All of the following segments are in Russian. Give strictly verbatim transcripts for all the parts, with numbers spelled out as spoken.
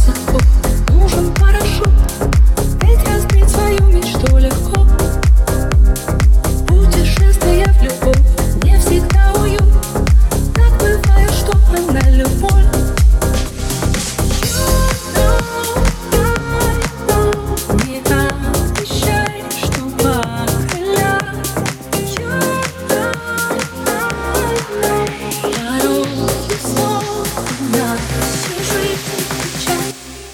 высоко, нужен парашют, ведь разбить свою мечту легко. Путешествие в любовь не всегда уют, так бывает, что она любовь. Не обещай, что покорять. Дороги снова на всю жизнь печаль.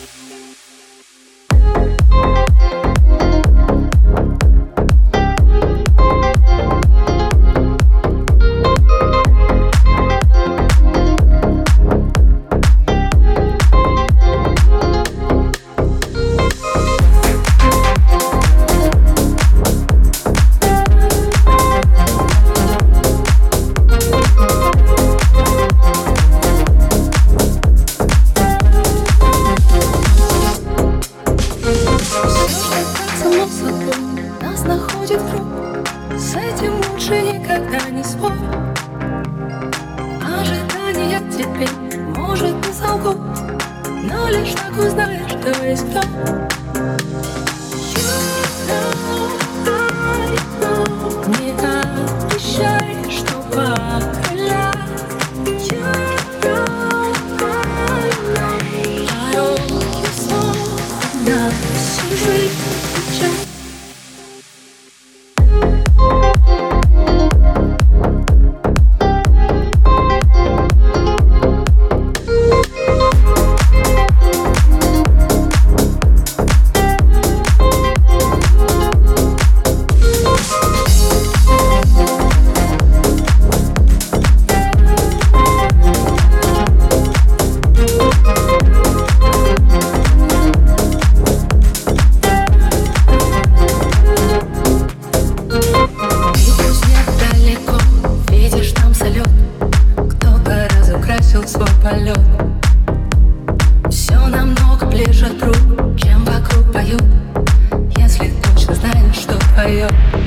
Само собой нас находит круг, с этим лучше никогда не спорь. Ожидания теперь, может, не солгут, но лишь так узнаешь, кто есть кто. Не обещай, что покорять. Дороги снова на всю жизнь печаль. Свой полет. Все намного ближе, друг, чем вокруг поют, если точно знаешь, что твое.